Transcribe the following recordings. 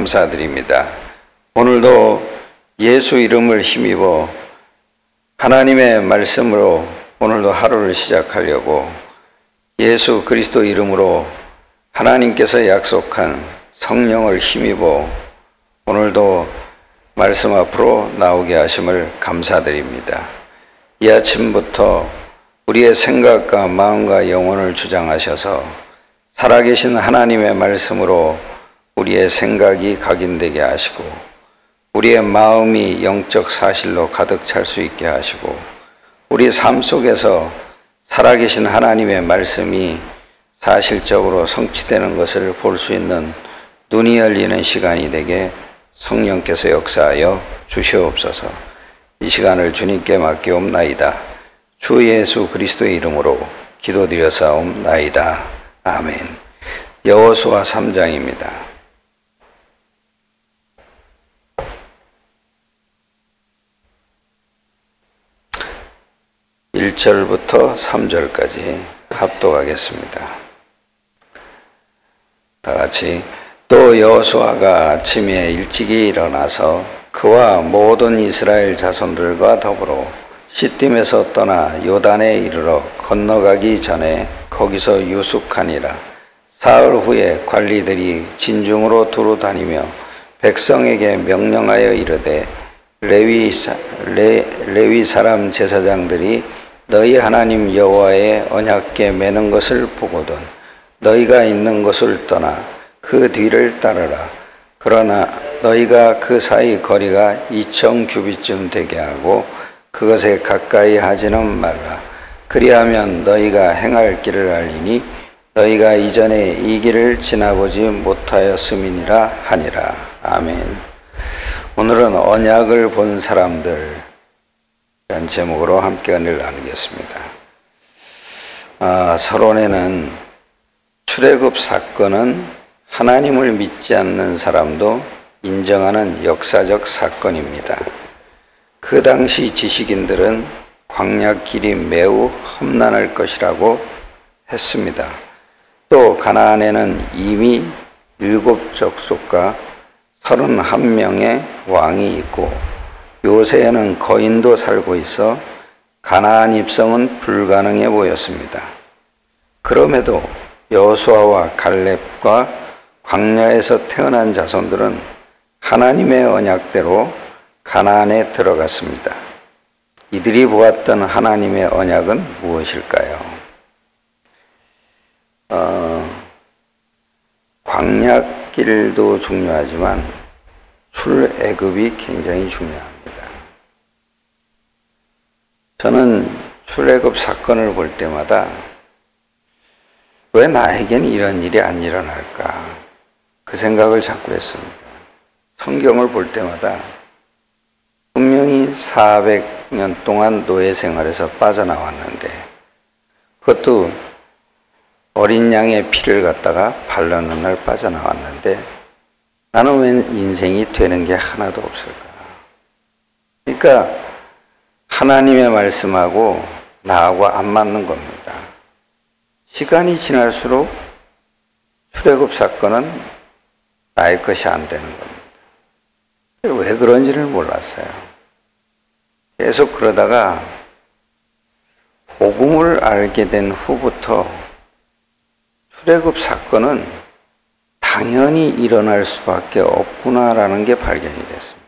감사드립니다. 오늘도 예수 이름을 힘입어 하나님의 말씀으로 오늘도 하루를 시작하려고 예수 그리스도 이름으로 하나님께서 약속한 성령을 힘입어 오늘도 말씀 앞으로 나오게 하심을 감사드립니다. 이 아침부터 우리의 생각과 마음과 영혼을 주장하셔서 살아계신 하나님의 말씀으로 우리의 생각이 각인되게 하시고 우리의 마음이 영적 사실로 가득 찰 수 있게 하시고 우리 삶 속에서 살아계신 하나님의 말씀이 사실적으로 성취되는 것을 볼 수 있는 눈이 열리는 시간이 되게 성령께서 역사하여 주시옵소서. 이 시간을 주님께 맡기옵나이다. 주 예수 그리스도의 이름으로 기도드려사옵나이다. 아멘. 여호수아 3장입니다. 1절부터 3절까지 합독하겠습니다. 다 같이. 또 여호수아가 아침에 일찍이 일어나서 그와 모든 이스라엘 자손들과 더불어 시딤에서 떠나 요단에 이르러 건너가기 전에 거기서 유숙하니라. 사흘 후에 관리들이 진중으로 두루 다니며 백성에게 명령하여 이르되 레위 사람 제사장들이 너희 하나님 여호와의 언약궤 매는 것을 보거든 너희가 있는 곳을 떠나 그 뒤를 따르라. 그러나 너희가 그 사이 거리가 2천 규빗쯤 되게 하고 그것에 가까이 하지는 말라. 그리하면 너희가 행할 길을 알리니 너희가 이전에 이 길을 지나보지 못하였음이니라 하니라. 아멘. 오늘은 언약을 본 사람들 이란 제목으로 함께 은혜를 나누겠습니다. 서론에는 출애굽 사건은 하나님을 믿지 않는 사람도 인정하는 역사적 사건입니다. 그 당시 지식인들은 광야 길이 매우 험난할 것이라고 했습니다. 또 가나안에는 이미 7족속과 31명의 왕이 있고 요새에는 거인도 살고 있어 가나안 입성은 불가능해 보였습니다. 그럼에도 여호수아와 갈렙과 광야에서 태어난 자손들은 하나님의 언약대로 가나안에 들어갔습니다. 이들이 보았던 하나님의 언약은 무엇일까요? 광야길도 중요하지만 출애굽이 굉장히 중요합니다. 저는 출애굽 사건을 볼 때마다 왜 나에겐 이런 일이 안 일어날까? 그 생각을 자꾸 했습니다. 성경을 볼 때마다 분명히 400년 동안 노예 생활에서 빠져나왔는데 그것도 어린 양의 피를 갖다가 바르는 날 빠져나왔는데 나는 왜 인생이 되는 게 하나도 없을까? 그러니까 하나님의 말씀하고 나하고 안 맞는 겁니다. 시간이 지날수록 출애굽 사건은 나의 것이 안 되는 겁니다. 왜 그런지를 몰랐어요. 계속 그러다가 복음을 알게 된 후부터 출애굽 사건은 당연히 일어날 수밖에 없구나라는 게 발견이 됐습니다.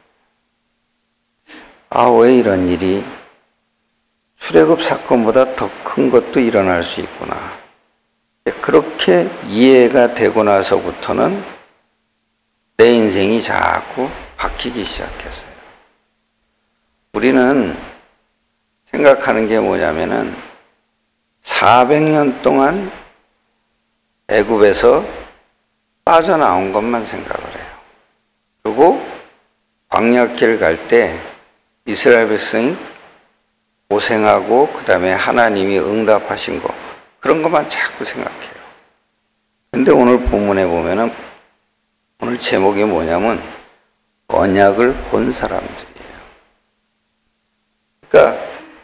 왜 이런 일이 출애굽 사건보다 더 큰 것도 일어날 수 있구나. 그렇게 이해가 되고 나서부터는 내 인생이 자꾸 바뀌기 시작했어요. 우리는 생각하는 게 뭐냐면은 400년 동안 애굽에서 빠져나온 것만 생각을 해요. 그리고 광야길 갈 때 이스라엘 백성이 고생하고 그 다음에 하나님이 응답하신 거 그런 것만 자꾸 생각해요. 근데 오늘 본문에 보면은 오늘 제목이 뭐냐면 언약을 본 사람들이에요. 그러니까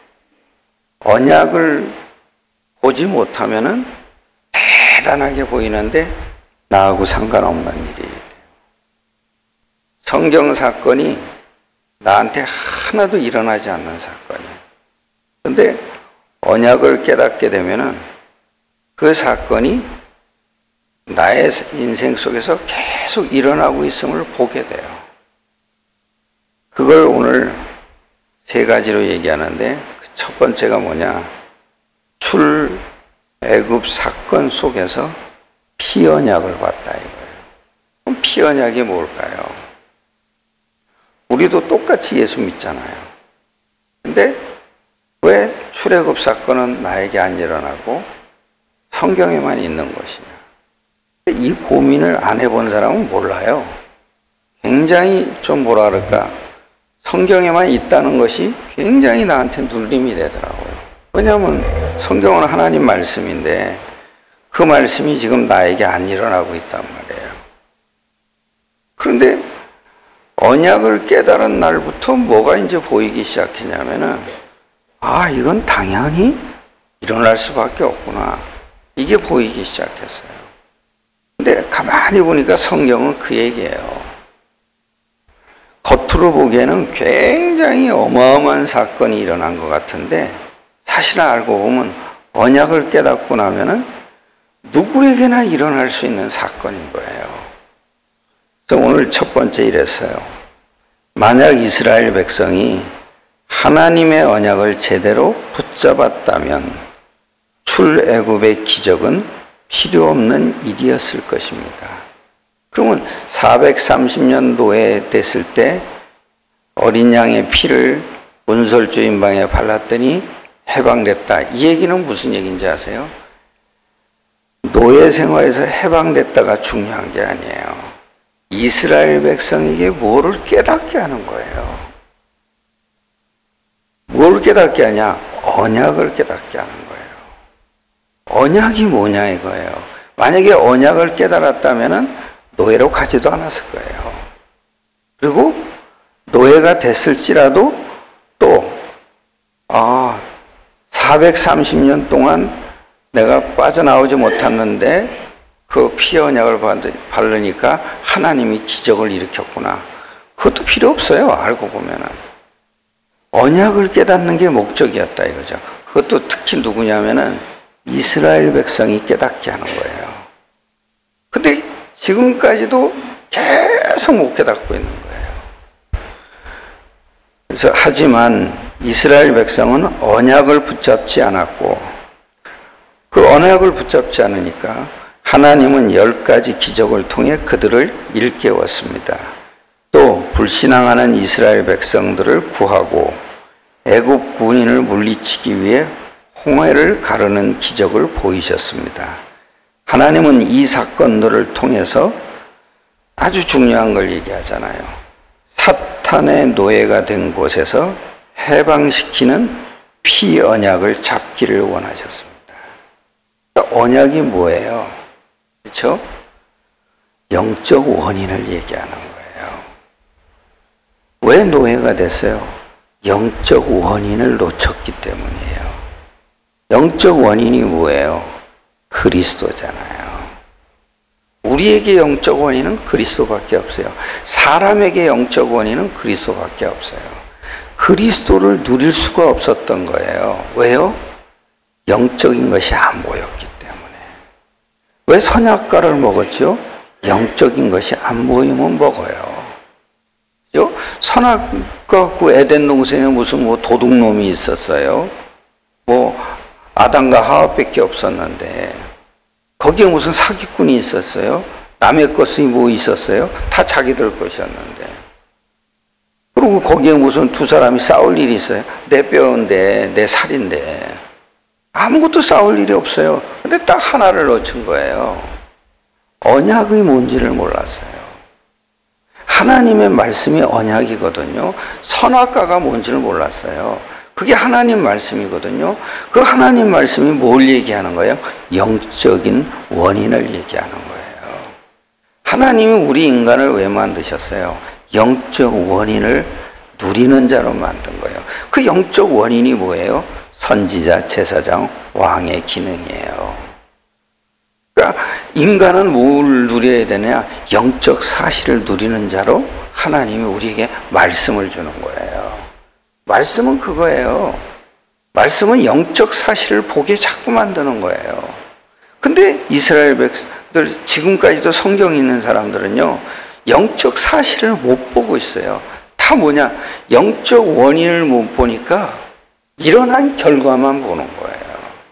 언약을 보지 못하면은 대단하게 보이는데 나하고 상관없는 일이 돼요. 성경 사건이 나한테 하나도 일어나지 않는 사건이에요. 그런데 언약을 깨닫게 되면은 그 사건이 나의 인생 속에서 계속 일어나고 있음을 보게 돼요. 그걸 오늘 세 가지로 얘기하는데 첫 번째가 뭐냐? 출애굽 사건 속에서 피언약을 봤다 이거예요. 그럼 피언약이 뭘까요? 우리도 똑같이 예수 믿잖아요. 근데 왜 출애굽 사건은 나에게 안 일어나고 성경에만 있는 것이냐? 이 고민을 안 해본 사람은 몰라요. 굉장히 좀 뭐라 그럴까? 성경에만 있다는 것이 굉장히 나한테 눌림이 되더라고요. 왜냐하면 성경은 하나님 말씀인데 그 말씀이 지금 나에게 안 일어나고 있단 말이에요. 그런데 언약을 깨달은 날부터 뭐가 이제 보이기 시작했냐면은 이건 당연히 일어날 수밖에 없구나. 이게 보이기 시작했어요. 근데 가만히 보니까 성경은 그 얘기예요. 겉으로 보기에는 굉장히 어마어마한 사건이 일어난 것 같은데 사실 알고 보면 언약을 깨닫고 나면은 누구에게나 일어날 수 있는 사건인 거예요. 그래서 오늘 첫 번째 이랬어요. 만약 이스라엘 백성이 하나님의 언약을 제대로 붙잡았다면 출애굽의 기적은 필요 없는 일이었을 것입니다. 그러면 430년 노예됐을 때 어린 양의 피를 문설주 인방에 발랐더니 해방됐다. 이 얘기는 무슨 얘기인지 아세요? 노예 생활에서 해방됐다가 중요한 게 아니에요. 이스라엘 백성에게 뭐를 깨닫게 하는 거예요. 뭘 깨닫게 하냐? 언약을 깨닫게 하는 거예요. 언약이 뭐냐 이거예요. 만약에 언약을 깨달았다면 노예로 가지도 않았을 거예요. 그리고 노예가 됐을지라도 또 430년 동안 내가 빠져나오지 못했는데 그 피 언약을 바르니까 하나님이 기적을 일으켰구나. 그것도 필요 없어요. 알고 보면은. 언약을 깨닫는 게 목적이었다 이거죠. 그것도 특히 누구냐면은 이스라엘 백성이 깨닫게 하는 거예요. 근데 지금까지도 계속 못 깨닫고 있는 거예요. 그래서 하지만 이스라엘 백성은 언약을 붙잡지 않았고 그 언약을 붙잡지 않으니까 하나님은 10가지 기적을 통해 그들을 일깨웠습니다. 또 불신앙하는 이스라엘 백성들을 구하고 애굽 군인을 물리치기 위해 홍해를 가르는 기적을 보이셨습니다. 하나님은 이 사건들을 통해서 아주 중요한 걸 얘기하잖아요. 사탄의 노예가 된 곳에서 해방시키는 피 언약을 잡기를 원하셨습니다. 언약이 뭐예요? 그렇죠? 영적 원인을 얘기하는 거예요. 왜 노예가 됐어요? 영적 원인을 놓쳤기 때문이에요. 영적 원인이 뭐예요? 그리스도잖아요. 우리에게 영적 원인은 그리스도밖에 없어요. 사람에게 영적 원인은 그리스도밖에 없어요. 그리스도를 누릴 수가 없었던 거예요. 왜요? 영적인 것이 안 보였기 때문에. 왜 선악과를 먹었죠? 영적인 것이 안 보이면 먹어요. 그죠? 선악과 그 에덴 동산에 무슨 도둑놈이 있었어요? 아담과 하와밖에 없었는데 거기에 무슨 사기꾼이 있었어요? 남의 것이 있었어요? 다 자기들 것이었는데. 그리고 거기에 무슨 두 사람이 싸울 일이 있어요? 내 뼈인데 내 살인데 아무것도 싸울 일이 없어요. 근데 딱 하나를 놓친 거예요. 언약이 뭔지를 몰랐어요. 하나님의 말씀이 언약이거든요. 선악과가 뭔지를 몰랐어요. 그게 하나님 말씀이거든요. 그 하나님 말씀이 뭘 얘기하는 거예요? 영적인 원인을 얘기하는 거예요. 하나님이 우리 인간을 왜 만드셨어요? 영적 원인을 누리는 자로 만든 거예요. 그 영적 원인이 뭐예요? 선지자, 제사장, 왕의 기능이에요. 그러니까 인간은 뭘 누려야 되냐? 영적 사실을 누리는 자로 하나님이 우리에게 말씀을 주는 거예요. 말씀은 그거예요. 말씀은 영적 사실을 보게 자꾸 만드는 거예요. 근데 이스라엘 백성들, 지금까지도 성경에 있는 사람들은요, 영적 사실을 못 보고 있어요. 다 뭐냐? 영적 원인을 못 보니까 일어난 결과만 보는 거예요.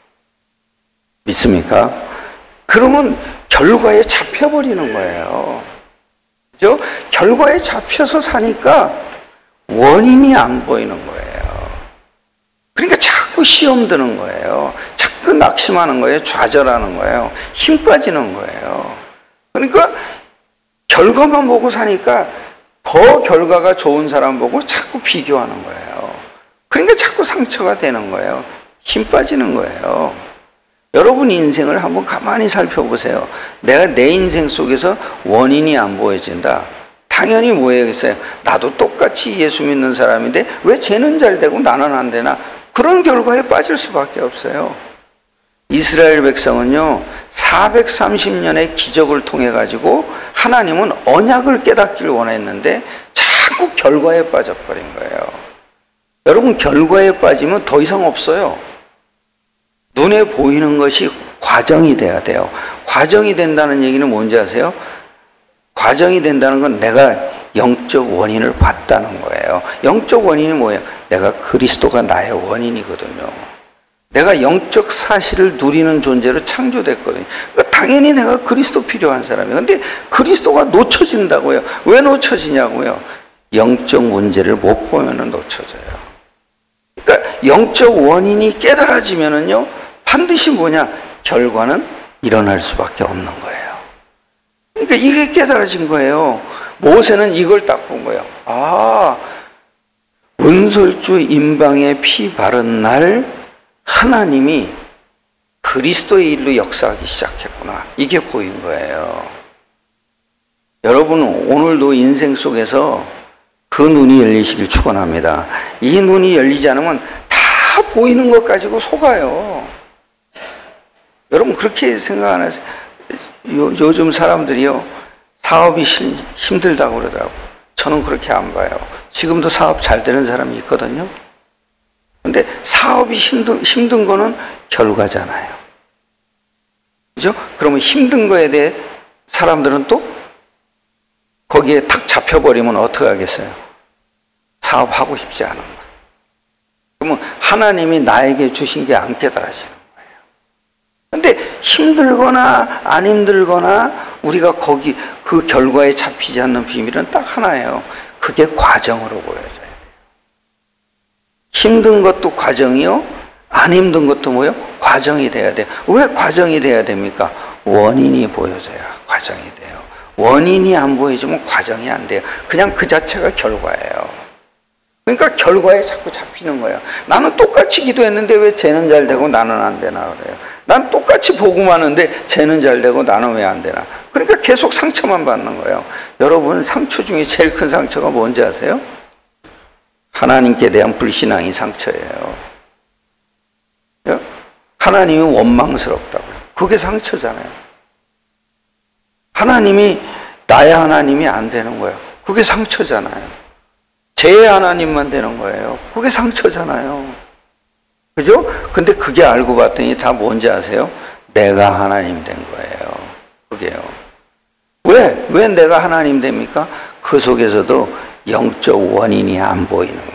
믿습니까? 그러면 결과에 잡혀버리는 거예요. 그죠? 결과에 잡혀서 사니까 원인이 안 보이는 거예요. 그러니까 자꾸 시험 드는 거예요. 자꾸 낙심하는 거예요. 좌절하는 거예요. 힘 빠지는 거예요. 그러니까 결과만 보고 사니까 더 결과가 좋은 사람 보고 자꾸 비교하는 거예요. 그러니까 자꾸 상처가 되는 거예요. 힘 빠지는 거예요. 여러분 인생을 한번 가만히 살펴보세요. 내가 내 인생 속에서 원인이 안 보여진다. 당연히 뭐 해야겠어요? 나도 똑같이 예수 믿는 사람인데 왜 쟤는 잘 되고 나는 안 되나? 그런 결과에 빠질 수밖에 없어요. 이스라엘 백성은요, 430년의 기적을 통해 가지고 하나님은 언약을 깨닫기를 원했는데 자꾸 결과에 빠져버린 거예요. 여러분, 결과에 빠지면 더 이상 없어요. 눈에 보이는 것이 과정이 돼야 돼요. 과정이 된다는 얘기는 뭔지 아세요? 과정이 된다는 건 내가 영적 원인을 봤다는 거예요. 영적 원인이 뭐예요? 내가 그리스도가 나의 원인이거든요. 내가 영적 사실을 누리는 존재로 창조됐거든요. 그러니까 당연히 내가 그리스도 필요한 사람이에요. 근데 그리스도가 놓쳐진다고요. 왜 놓쳐지냐고요? 영적 문제를 못 보면 놓쳐져요. 그러니까 영적 원인이 깨달아지면은요, 반드시 뭐냐? 결과는 일어날 수밖에 없는 거예요. 그러니까 이게 깨달아진 거예요. 모세는 이걸 딱 본 거예요. 아, 은솔주 임방의 피 바른 날 하나님이 그리스도의 일로 역사하기 시작했구나. 이게 보인 거예요. 여러분, 오늘도 인생 속에서 그 눈이 열리시길 축원합니다. 이 눈이 열리지 않으면 다 보이는 것 가지고 속아요. 여러분, 그렇게 생각 안 하세요? 요즘 사람들이요, 사업이 힘들다고 그러더라고요. 저는 그렇게 안 봐요. 지금도 사업 잘 되는 사람이 있거든요. 근데 사업이 힘든 거는 결과잖아요. 그죠? 그러면 힘든 거에 대해 사람들은 또 거기에 탁 잡혀버리면 어떻게 하겠어요? 사업하고 싶지 않은 거예요. 그러면 하나님이 나에게 주신 게 안 깨달아지는 거예요. 근데 힘들거나 안 힘들거나 우리가 거기 그 결과에 잡히지 않는 비밀은 딱 하나예요. 그게 과정으로 보여져야 돼요. 힘든 것도 과정이요, 안 힘든 것도 뭐요? 과정이 돼야 돼요. 왜 과정이 돼야 됩니까? 원인이 보여져야 과정이 돼요. 원인이 안 보여지면 과정이 안 돼요. 그냥 그 자체가 결과예요. 그러니까 결과에 자꾸 잡히는 거예요. 나는 똑같이 기도했는데 왜 쟤는 잘 되고 나는 안 되나 그래요. 난 똑같이 복음하는데 쟤는 잘 되고 나는 왜 안 되나. 그러니까 계속 상처만 받는 거예요. 여러분, 상처 중에 제일 큰 상처가 뭔지 아세요? 하나님께 대한 불신앙이 상처예요. 하나님이 원망스럽다고요. 그게 상처잖아요. 하나님이 나의 하나님이 안 되는 거예요. 그게 상처잖아요. 제 하나님만 되는 거예요. 그게 상처잖아요. 그죠? 근데 그게 알고 봤더니 다 뭔지 아세요? 내가 하나님 된 거예요. 그게요. 왜 내가 하나님 됩니까? 그 속에서도 영적 원인이 안 보이는 거예요.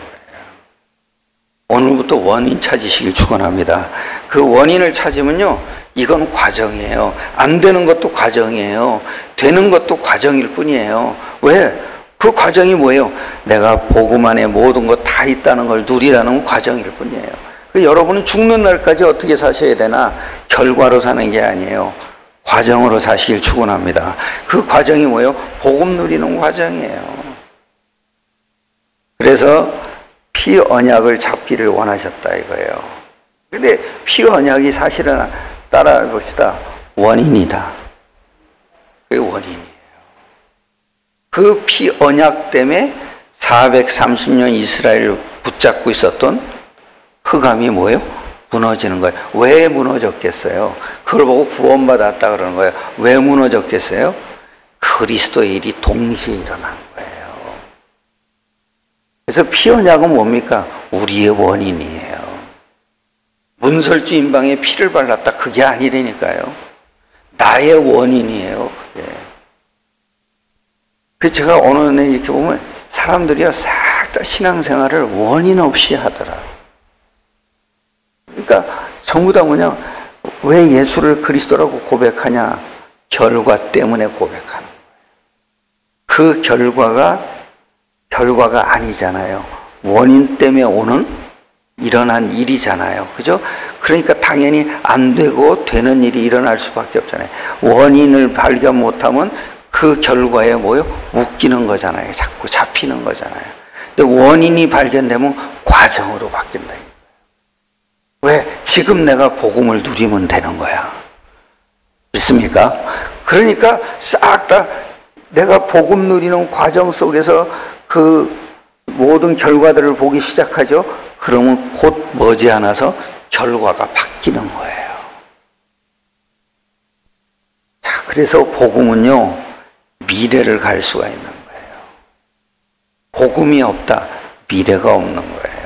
오늘부터 원인 찾으시길 축원합니다. 그 원인을 찾으면요, 이건 과정이에요. 안 되는 것도 과정이에요. 되는 것도 과정일 뿐이에요. 왜? 그 과정이 뭐예요? 내가 복음 안에 모든 것 다 있다는 걸 누리라는 과정일 뿐이에요. 여러분은 죽는 날까지 어떻게 사셔야 되나? 결과로 사는 게 아니에요. 과정으로 사시길 축원합니다. 그 과정이 뭐예요? 복음 누리는 과정이에요. 그래서 피 언약을 잡기를 원하셨다 이거예요. 근데 피 언약이 사실은 따라 봅시다. 원인이다. 그게 원인이에요. 그 피 언약 때문에 430년 이스라엘을 붙잡고 있었던 흑암이 뭐예요? 무너지는 거예요. 왜 무너졌겠어요? 그걸 보고 구원받았다 그러는 거예요. 왜 무너졌겠어요? 그리스도의 일이 동시에 일어난 거예요. 그래서 피 언약은 뭡니까? 우리의 원인이에요. 문설주 임방에 피를 발랐다. 그게 아니라니까요. 나의 원인이에요, 그게. 그 제가 어느 날 이렇게 보면 사람들이요, 싹 다 신앙생활을 원인 없이 하더라. 그러니까 전부 다 뭐냐, 왜 예수를 그리스도라고 고백하냐? 결과 때문에 고백하는 거예요. 그 결과가 아니잖아요. 원인 때문에 오는 일어난 일이잖아요. 그죠? 그러니까 당연히 안 되고 되는 일이 일어날 수밖에 없잖아요. 원인을 발견 못하면 그 결과에 뭐요? 웃기는 거잖아요. 자꾸 잡히는 거잖아요. 근데 원인이 발견되면 과정으로 바뀐다. 왜? 지금 내가 복음을 누리면 되는 거야. 믿습니까? 그러니까 싹 다 내가 복음 누리는 과정 속에서 그 모든 결과들을 보기 시작하죠. 그러면 곧 머지않아서 결과가 바뀌는 거예요. 자, 그래서 복음은요, 미래를 갈 수가 있는 거예요. 복음이 없다, 미래가 없는 거예요.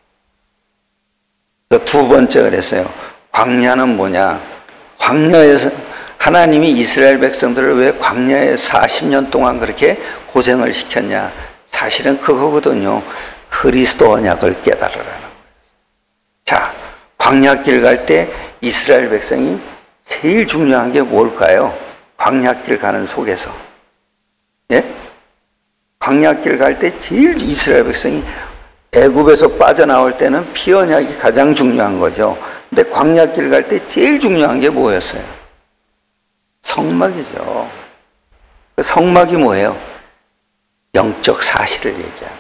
두 번째 그랬어요. 광야는 뭐냐? 광야에서 하나님이 이스라엘 백성들을 왜 광야에 40년 동안 그렇게 고생을 시켰냐? 사실은 그거거든요. 그리스도 언약을 깨달으라는 거예요. 자, 광야길 갈 때 이스라엘 백성이 제일 중요한 게 뭘까요? 광야길 가는 속에서. 예? 광야길 갈 때 제일 이스라엘 백성이 애굽에서 빠져나올 때는 피 언약이 가장 중요한 거죠. 근데 광야길 갈 때 제일 중요한 게 뭐였어요? 성막이죠. 그 성막이 뭐예요? 영적 사실을 얘기하는.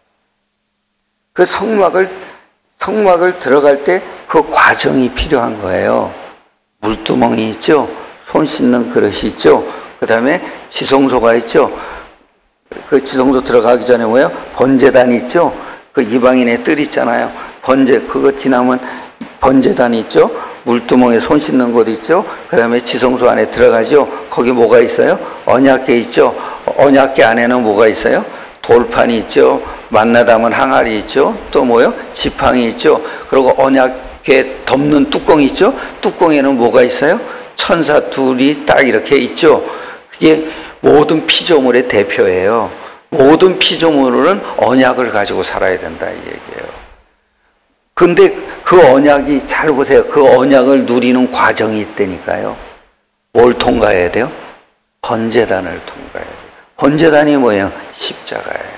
그 성막을 들어갈 때 그 과정이 필요한 거예요. 물두멍이 있죠. 손 씻는 그릇이 있죠. 그 다음에 지성소가 있죠. 그 지성소 들어가기 전에 뭐예요? 번제단이 있죠. 그 이방인의 뜰 있잖아요. 그거 지나면 번제단이 있죠. 물두멍에 손 씻는 곳 있죠. 그 다음에 지성소 안에 들어가죠. 거기 뭐가 있어요? 언약궤 있죠. 언약궤 안에는 뭐가 있어요? 돌판이 있죠. 만나 담은 항아리 있죠. 또 뭐요? 지팡이 있죠. 그리고 언약궤 덮는 뚜껑이 있죠. 뚜껑에는 뭐가 있어요? 천사 둘이 딱 이렇게 있죠. 그게 모든 피조물의 대표예요. 모든 피조물은 언약을 가지고 살아야 된다 이 얘기예요. 근데 그 언약이, 잘 보세요. 그 언약을 누리는 과정이 있다니까요. 뭘 통과해야 돼요? 번제단을 통과해야 돼요. 번제단이 뭐예요? 십자가예요.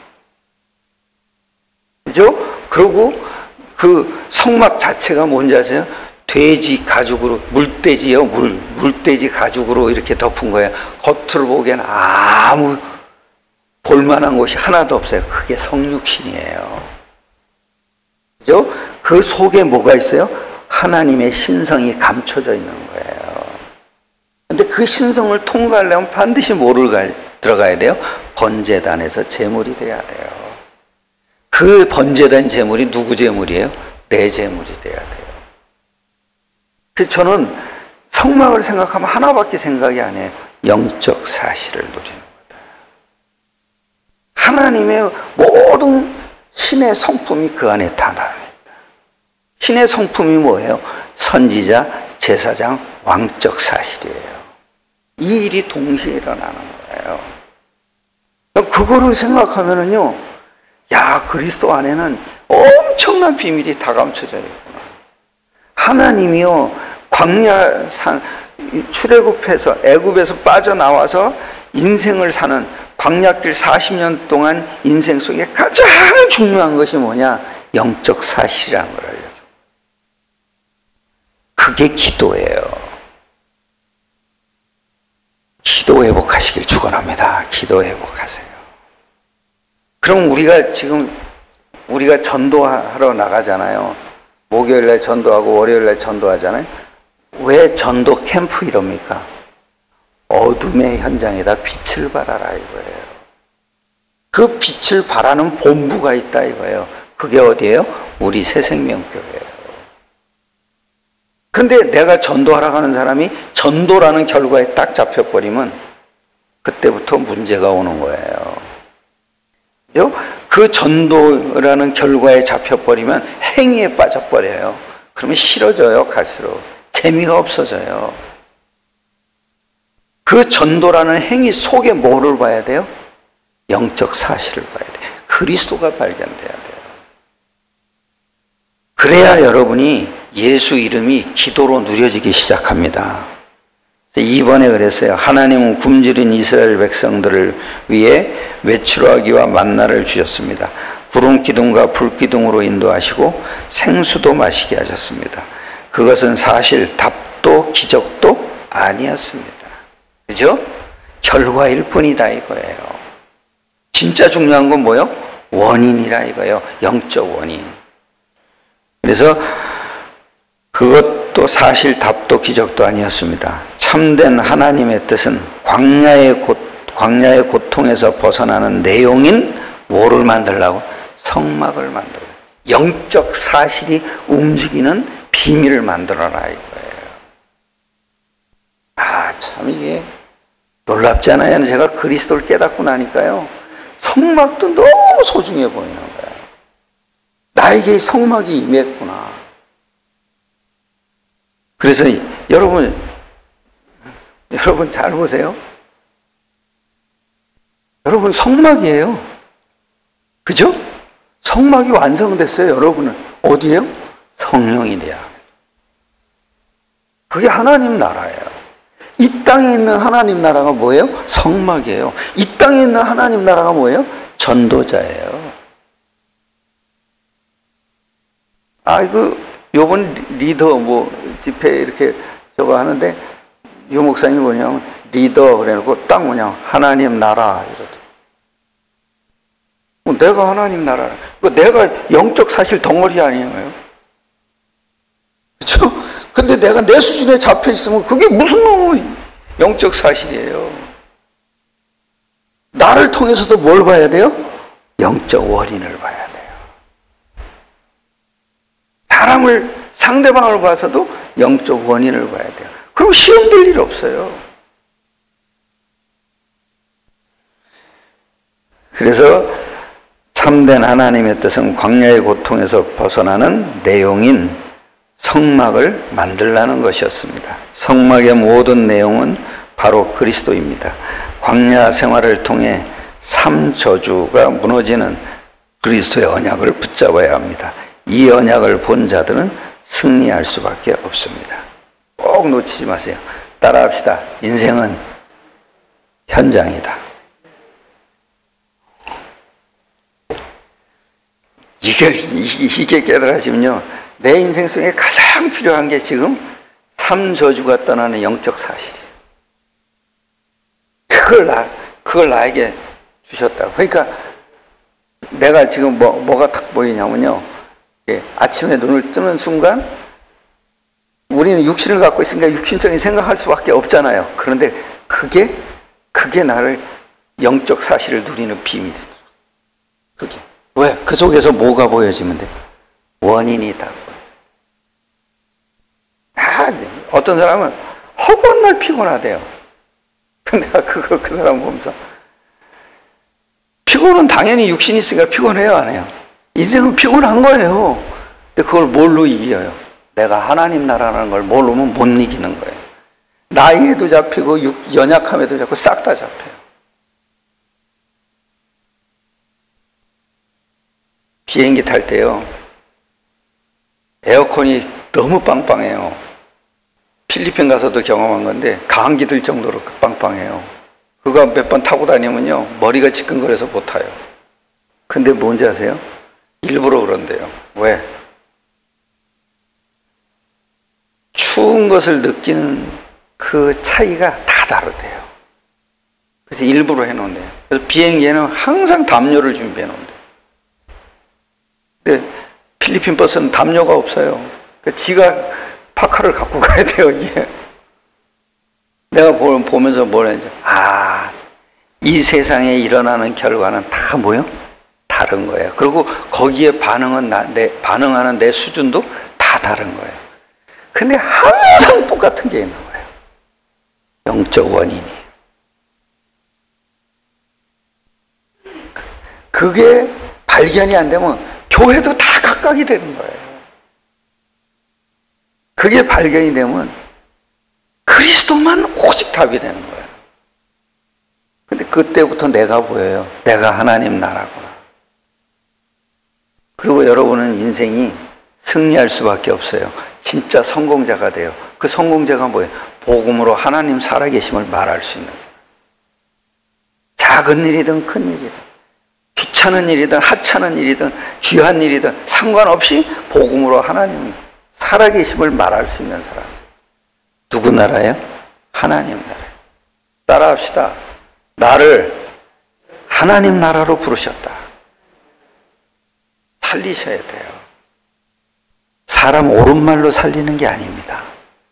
그죠? 그리고 그 성막 자체가 뭔지 아세요? 돼지 가죽으로, 물돼지요. 물돼지 가죽으로 이렇게 덮은 거예요. 겉으로 보기에는 아무 볼만한 곳이 하나도 없어요. 그게 성육신이에요. 그죠? 그 속에 뭐가 있어요? 하나님의 신성이 감춰져 있는 거예요. 근데 그 신성을 통과하려면 반드시 뭐를 들어가야 돼요? 번제단에서 제물이 돼야 돼요. 그 번제단 제물이 누구 제물이에요? 내 제물이 돼야 돼요. 그래서 저는 성막을 생각하면 하나밖에 생각이 안 해요. 영적 사실을 누리는 거다. 하나님의 모든 신의 성품이 그 안에 다 나옵니다. 신의 성품이 뭐예요? 선지자, 제사장, 왕적 사실이에요. 이 일이 동시에 일어나는 거예요. 그거를 생각하면은요, 야, 그리스도 안에는 엄청난 비밀이 다 감춰져 있구나. 하나님이요, 광야산, 출애굽해서, 애굽에서 빠져나와서 인생을 사는 광야길 40년 동안 인생 속에 가장 중요한 것이 뭐냐? 영적 사실이라는 걸 알려줘. 그게 기도예요. 기도 회복하시길 축원합니다. 기도 회복하세요. 그럼 우리가 전도하러 나가잖아요. 목요일날 전도하고 월요일날 전도하잖아요. 왜 전도 캠프 이럽니까? 어둠의 현장에다 빛을 발하라 이거예요. 그 빛을 발하는 본부가 있다 이거예요. 그게 어디예요? 우리 새생명교회예요. 근데 내가 전도하러 가는 사람이 전도라는 결과에 딱 잡혀버리면 그때부터 문제가 오는 거예요. 그죠? 그 전도라는 결과에 잡혀버리면 행위에 빠져버려요. 그러면 싫어져요. 갈수록 재미가 없어져요. 그 전도라는 행위 속에 뭐를 봐야 돼요? 영적 사실을 봐야 돼요. 그리스도가 발견돼야 돼요. 그래야 여러분이 예수 이름이 기도로 누려지기 시작합니다. 이번에 그랬어요. 하나님은 굶주린 이스라엘 백성들을 위해 외출하기와 만나를 주셨습니다. 구름 기둥과 불 기둥으로 인도하시고 생수도 마시게 하셨습니다. 그것은 사실 답도 기적도 아니었습니다. 그죠? 결과일 뿐이다 이거예요. 진짜 중요한 건 뭐예요? 원인이라 이거예요. 영적 원인. 그래서 그것도 사실 답도 기적도 아니었습니다. 참된 하나님의 뜻은 광야의 고통에서 벗어나는 내용인 뭐를 만들라고? 성막을 만들어. 영적 사실이 움직이는 비밀을 만들어라 이거예요. 참 이게 놀랍지 않아요? 제가 그리스도를 깨닫고 나니까요. 성막도 너무 소중해 보이는 거예요. 나에게 성막이 임했구나. 그래서 여러분 잘 보세요. 여러분 성막이에요. 그죠? 성막이 완성됐어요. 여러분은 어디에요? 성령이래야. 그게 하나님 나라예요. 이 땅에 있는 하나님 나라가 뭐예요? 성막이에요. 이 땅에 있는 하나님 나라가 뭐예요? 전도자예요. 요번 리더 집회 이렇게 저거 하는데 유 목사님이 뭐냐면 리더 그래놓고 딱 뭐냐 하나님 나라 이러더라고. 내가 하나님 나라. 내가 영적 사실 덩어리 아니에요. 그렇죠? 근데 내가 내 수준에 잡혀 있으면 그게 무슨 놈의 영적 사실이에요. 나를 통해서도 뭘 봐야 돼요? 영적 원인을 봐야 돼요. 상대방을 봐서도 영적 원인을 봐야 돼요. 그럼 시험 될 일 없어요. 그래서 참된 하나님의 뜻은 광야의 고통에서 벗어나는 내용인 성막을 만들라는 것이었습니다. 성막의 모든 내용은 바로 그리스도입니다. 광야 생활을 통해 삶 저주가 무너지는 그리스도의 언약을 붙잡아야 합니다. 이 언약을 본 자들은 승리할 수밖에 없습니다. 꼭 놓치지 마세요. 따라합시다. 인생은 현장이다. 이게 깨달아지면요, 내 인생 속에 가장 필요한 게 지금 삶 저주가 떠나는 영적 사실이에요. 그걸 나에게 주셨다. 그러니까 내가 지금 뭐가 딱 보이냐면요, 아침에 눈을 뜨는 순간 우리는 육신을 갖고 있으니까 육신적인 생각할 수밖에 없잖아요. 그런데 그게 나를 영적 사실을 누리는 비밀이더라. 그게 왜? 그 속에서 뭐가 보여지면 돼? 원인이 다 보여요. 어떤 사람은 허구한 날 피곤하대요. 근데 내가 그 사람 보면서 피곤은 당연히 육신이 있으니까 피곤해요, 안 해요? 인생은 피곤한 거예요. 근데 그걸 뭘로 이겨요? 내가 하나님 나라라는 걸 모르면 못 이기는 거예요. 나이에도 잡히고 연약함에도 잡고 싹 다 잡혀요. 비행기 탈 때요, 에어컨이 너무 빵빵해요. 필리핀 가서도 경험한 건데 감기 들 정도로 빵빵해요. 그거 몇 번 타고 다니면요, 머리가 지끈거려서 못 타요. 근데 뭔지 아세요? 일부러 그런데요. 왜? 추운 것을 느끼는 그 차이가 다 다르대요. 그래서 일부러 해놓은대요. 그래서 비행기에는 항상 담요를 준비해 놓은대요. 근데 필리핀 버스는 담요가 없어요. 그러니까 지가 파카를 갖고 가야 돼요, 이게. 내가 보면서 뭘 했지? 이 세상에 일어나는 결과는 다 뭐요? 다른 거예요. 그리고 거기에 반응하는 내 수준도 다 다른 거예요. 근데 항상 똑같은 게 있는 거예요. 영적 원인이. 그게 발견이 안 되면 교회도 다 각각이 되는 거예요. 그게 발견이 되면 그리스도만 오직 답이 되는 거예요. 근데 그때부터 내가 보여요. 내가 하나님 나라구나. 그리고 여러분은 인생이 승리할 수밖에 없어요. 진짜 성공자가 돼요. 그 성공자가 뭐예요? 복음으로 하나님 살아계심을 말할 수 있는 사람. 작은 일이든 큰 일이든, 귀찮은 일이든 하찮은 일이든 귀한 일이든 상관없이 복음으로 하나님이 살아계심을 말할 수 있는 사람. 누구 나라예요? 하나님 나라예요. 따라합시다. 나를 하나님 나라로 부르셨다. 살리셔야 돼요. 사람 옳은 말로 살리는 게 아닙니다.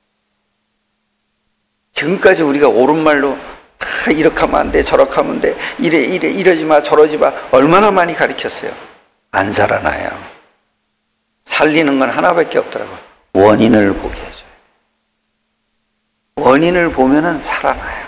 지금까지 우리가 옳은 말로 다 이렇게 하면 안 돼, 저렇게 하면 안 돼, 이러지 마, 저러지 마, 얼마나 많이 가르쳤어요. 안 살아나요. 살리는 건 하나밖에 없더라고요. 원인을 보게 해줘요. 원인을 보면은 살아나요.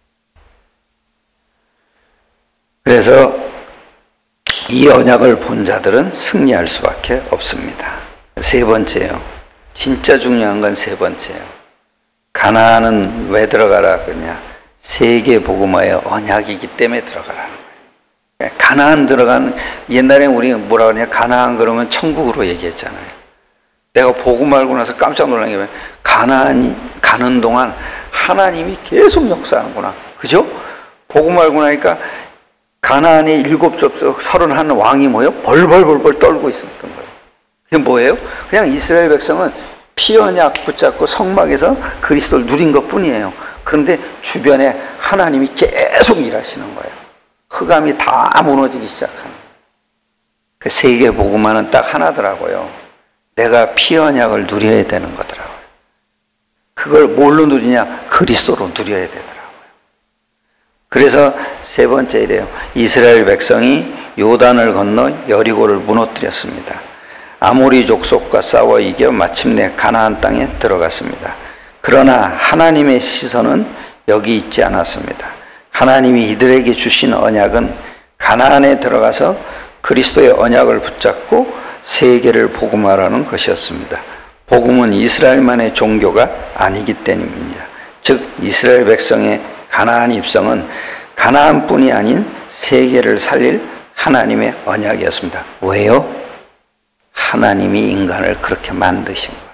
그래서 이 언약을 본 자들은 승리할 수밖에 없습니다. 세 번째요. 진짜 중요한 건 세 번째요. 가나안은 왜 들어가라 그러냐? 세계 복음화의 언약이기 때문에 들어가라는 거예요. 가나안 들어가는, 옛날에 우리 뭐라 그러냐? 가나안 그러면 천국으로 얘기했잖아요. 내가 복음 알고 나서 깜짝 놀란 게 가나안 가는 동안 하나님이 계속 역사하는구나. 그죠? 복음 알고 나니까 가나안의 7족속 31 왕이 뭐예요? 벌벌벌벌 떨고 있었던 거예요. 그게 뭐예요? 그냥 이스라엘 백성은 피언약 붙잡고 성막에서 그리스도를 누린 것 뿐이에요. 그런데 주변에 하나님이 계속 일하시는 거예요. 흑암이 다 무너지기 시작하는 거예요. 그 세계 복음화는 딱 하나더라고요. 내가 피언약을 누려야 되는 거더라고요. 그걸 뭘로 누리냐? 그리스도로 누려야 되더라고요. 그래서 세 번째 이래요. 이스라엘 백성이 요단을 건너 여리고를 무너뜨렸습니다. 아모리 족속과 싸워 이겨 마침내 가나안 땅에 들어갔습니다. 그러나 하나님의 시선은 여기 있지 않았습니다. 하나님이 이들에게 주신 언약은 가나안에 들어가서 그리스도의 언약을 붙잡고 세계를 복음화하라는 것이었습니다. 복음은 이스라엘만의 종교가 아니기 때문입니다. 즉 이스라엘 백성의 가나안 입성은 가나안뿐이 아닌 세계를 살릴 하나님의 언약이었습니다. 왜요? 하나님이 인간을 그렇게 만드신 거예요.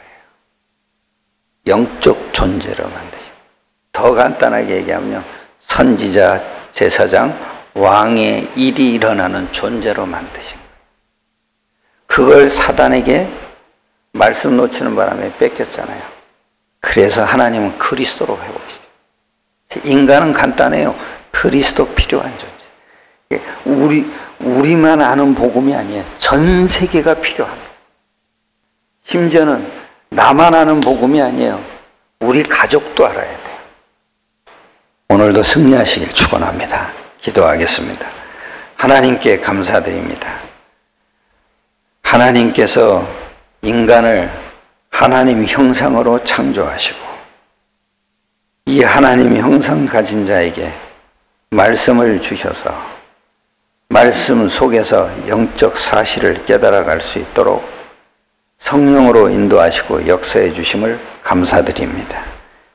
영적 존재로 만드신 거예요. 더 간단하게 얘기하면 선지자, 제사장, 왕의 일이 일어나는 존재로 만드신 거예요. 그걸 사단에게 말씀 놓치는 바람에 뺏겼잖아요. 그래서 하나님은 그리스도로 회복시켜요. 인간은 간단해요. 그리스도 필요한 존재. 우리만 아는 복음이 아니에요. 전 세계가 필요합니다. 심지어는 나만 아는 복음이 아니에요. 우리 가족도 알아야 돼요. 오늘도 승리하시길 축원합니다. 기도하겠습니다. 하나님께 감사드립니다. 하나님께서 인간을 하나님 형상으로 창조하시고 이 하나님 형상 가진 자에게 말씀을 주셔서 말씀 속에서 영적 사실을 깨달아갈 수 있도록 성령으로 인도하시고 역사해 주심을 감사드립니다.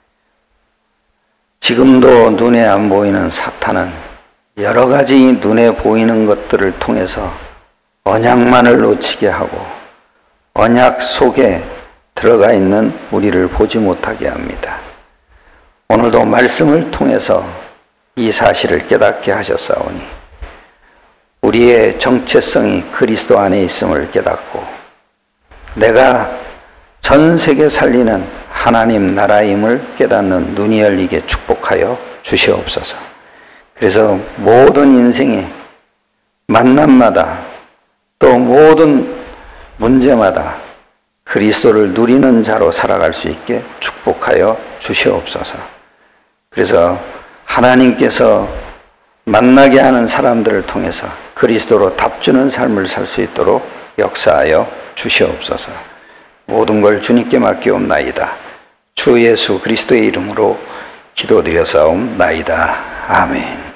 지금도 눈에 안 보이는 사탄은 여러 가지 눈에 보이는 것들을 통해서 언약만을 놓치게 하고 언약 속에 들어가 있는 우리를 보지 못하게 합니다. 오늘도 말씀을 통해서 이 사실을 깨닫게 하셨사오니 우리의 정체성이 그리스도 안에 있음을 깨닫고 내가 전 세계 살리는 하나님 나라임을 깨닫는 눈이 열리게 축복하여 주시옵소서. 그래서 모든 인생의 만남마다 또 모든 문제마다 그리스도를 누리는 자로 살아갈 수 있게 축복하여 주시옵소서. 그래서 하나님께서 만나게 하는 사람들을 통해서 그리스도로 답주는 삶을 살 수 있도록 역사하여 주시옵소서. 모든 걸 주님께 맡기옵나이다. 주 예수 그리스도의 이름으로 기도드려 사옵나이다. 아멘.